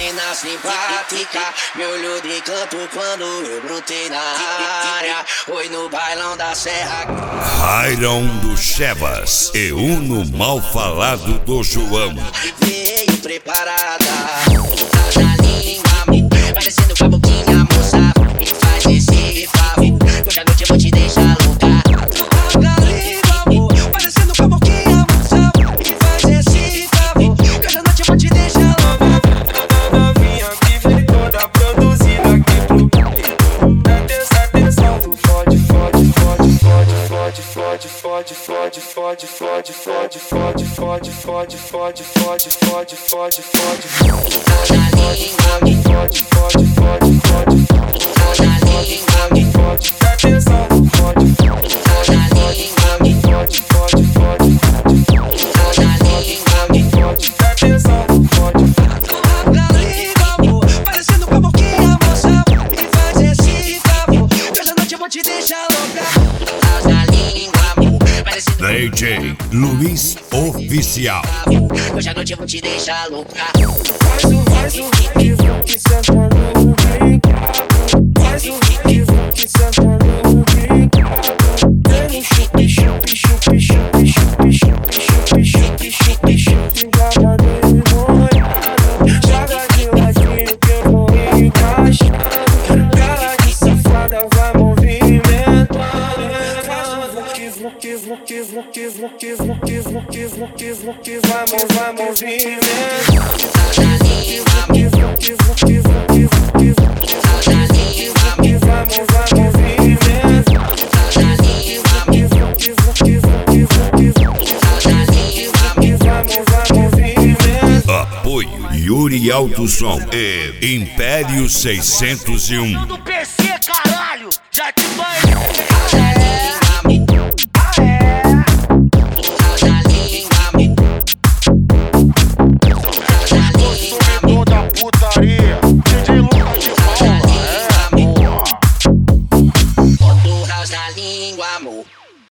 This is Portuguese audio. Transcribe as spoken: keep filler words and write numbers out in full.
mina simpática, me olhou de canto quando eu brotei na área. Foi no bailão da Serra. Rairon do Chevas e Uno mal falado do João. Veio preparada, na língua, amor, parecendo com a boquinha, moça. Me faz esse favor, hoje à noite eu vou te deixar louca. Na língua, amor, parecendo com a boquinha, moça. Me faz esse favor, hoje à noite eu vou te deixar louca. Novinha que vem toda produzida aqui pro baile. Dá atenção do fode, fode, fode, fode, fode, fode, fode, fode, fode, fode, fode, fode, fode, fode, fode, fode, fode, fode, fode. Na língua, me fode, fode, fode, fode, na língua, me fode. Dá atenção do fode, na língua, me fode, fode, fode, fode, na língua, me fode. Dá atenção do fode. Na língua, amor, parecendo com a boquinha, moça. Me faz esse favor, hoje à noite eu vou te deixar louca. Na língua, amor, parecendo D J Luiz Oficial. hoje à noite eu vou te deixar louca. Faz o, faz o que que senta no brincado. Faz o que que senta no brincado. Vem no chupi, chupi, chupi, chupi, chupi, chupi, chupi, chupi, chupi, chupi, devagarinho molhado. Joga de ladinho que eu vou encaixando. Cara de safada vai movimentando. Faz o que que que que que que que que que vai vai movimentando. Na língua, me na língua, me na língua, me Apoio Yuri Alto Som e Império seiscentos e um. Do P C, caralho, já te